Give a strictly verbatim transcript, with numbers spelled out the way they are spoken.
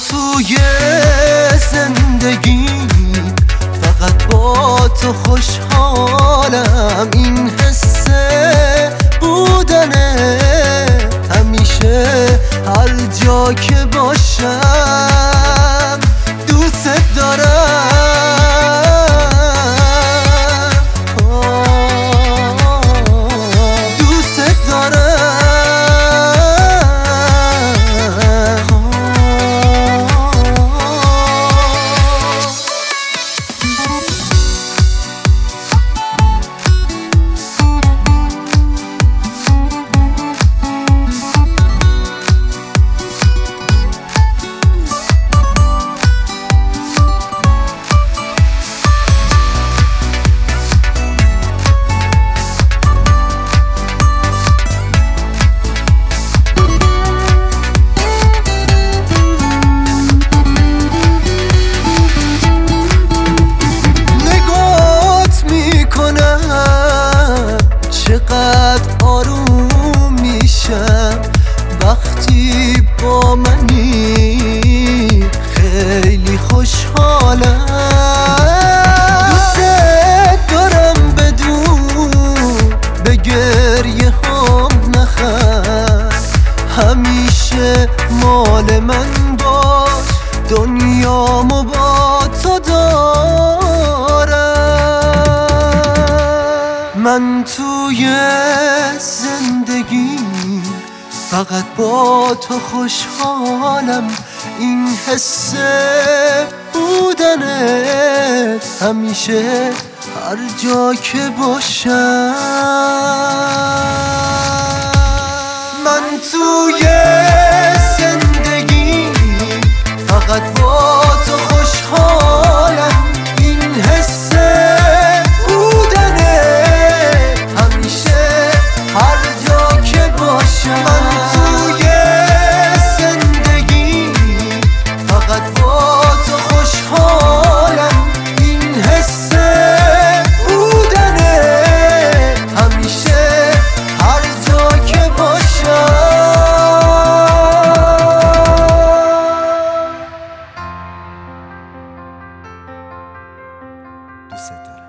توی زندگی فقط با تو خوشحالم. این حس بودنه همیشه هر جا که باشم. دوست دارم، دوست دارم. چقدر آروم میشم وقتی با منی، خیلی خوشحالم. دوست دارم بدون به گریه هم نخند، همیشه مال من باش، دنیامو با تو دارم. من توی زندگی فقط با تو خوشحالم. این حس بودنت همیشه هر جا که باشم. من توی زندگی فقط با تو خوشحالم. این حس دوست دارم.